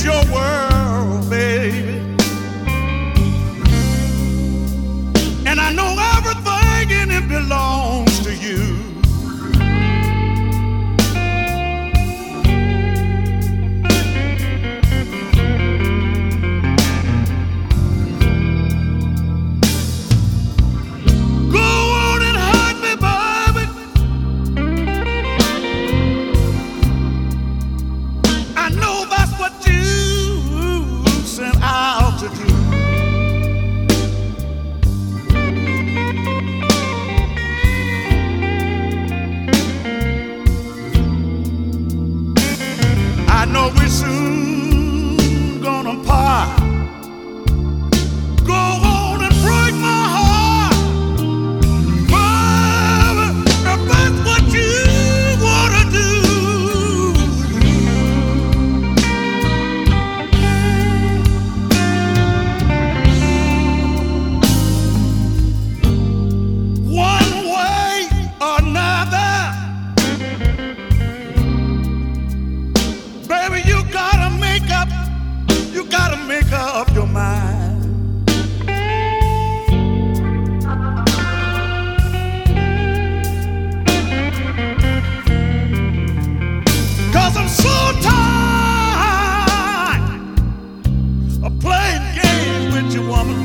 It's your world, baby. And I know everything in it belongs to you. Go on and hurt me, baby. I know that's what you sent out to do. I know we're soon gonna part. Go on and break my heart, baby, if that's what you wanna do. One way or another, baby, you gotta make up your mind. 'Cause I'm so tired of playing games with you, woman.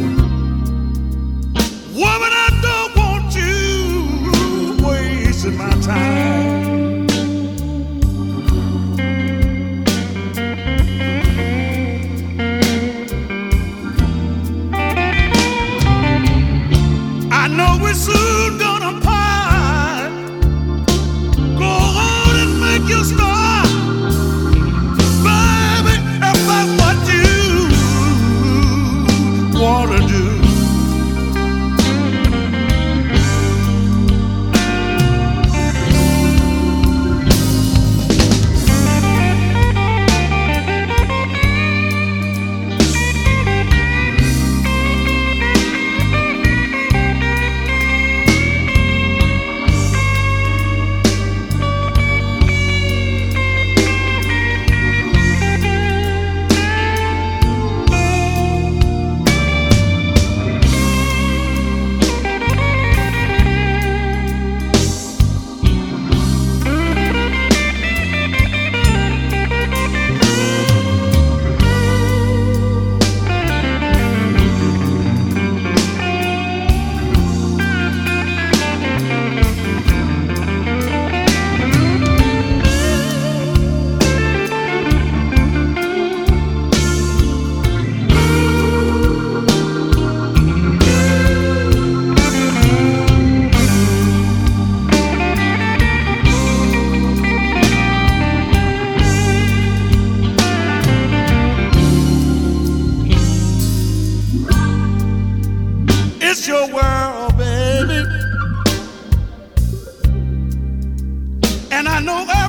Woman, I don't want you wasting my time. I know we're soon gonna part. Go on and make your start, baby, if that's what you wanna do. It's your world, baby. And I know